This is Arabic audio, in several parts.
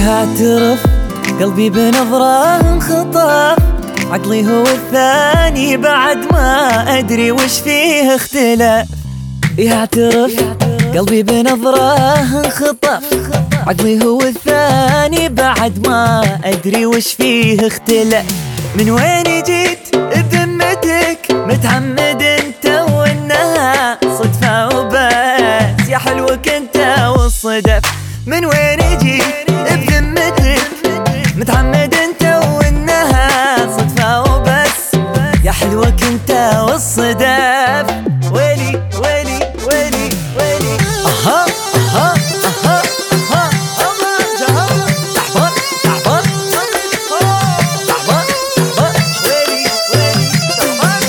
اعترف قلبي بنظرة انخطف، عقلي هو الثاني بعد ما أدري وش فيه اختلاف. اعترف قلبي بنظرة انخطف، عقلي هو الثاني بعد ما أدري وش فيه اختلاف. من وين جيت بذمتك متعمد انت وانها صدفة وبس، يا حلوك انت والصدف. من وين جيت بذمتك متعمد انت وانها صدفة وبس، يا حلوك انت والصدف. ويلي ويلي ويلي ويلي اها اها اها اها تعبان تعبان تعبان تعبان ويلي ويلي تعبان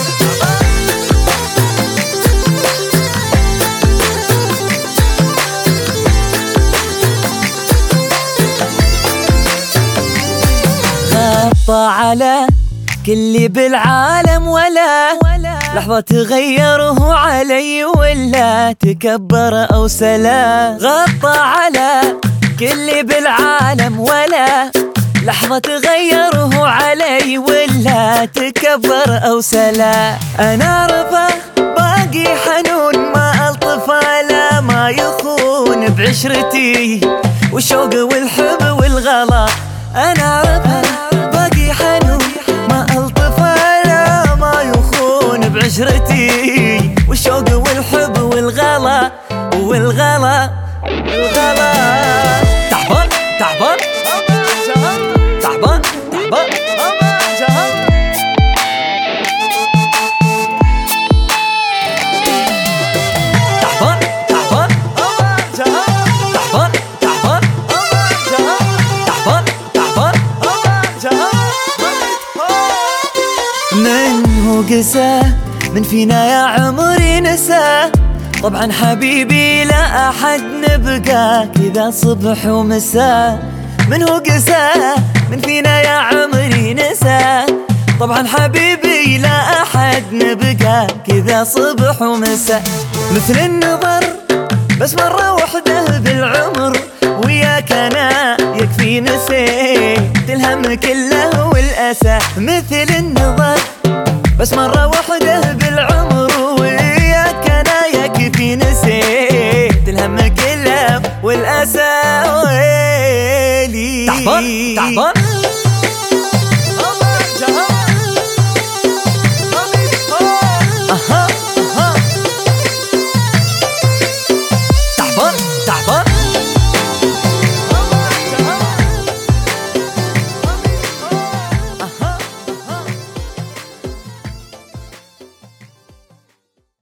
غطى على كل بالعالم ولا لحظة تغيره علي ولا تكبر أو سلا. غطى على كل بالعالم ولا لحظة تغيره علي ولا تكبر أو سلا. أنا رفاه باقي حنون ما ألطف على ما يخون بعشرتي والشوق والحب والغلا. أنا رفاه باقي حنون ما ألطف على ما يخون بعشرتي والشوق والحب والغلا والغلا والغلا. تعبان تعبان تعبان تعبان من هو قسى من فينا يا عمري نسى، طبعا حبيبي لا أحد نبقى كذا صبح ومساء. من هو قسى من فينا يا عمري نسى، طبعا حبيبي لا أحد نبقى كذا صبح ومساء. مثل النظر بس مرة وحدة بالعمر، وياك أنا يكفي نسيت الهم كله والأسى. مثل النظر بس مرة وحدة بالعمر، وياك أنا يكفي نسيت الهم كله والأسى. ويلي تعبان تعبان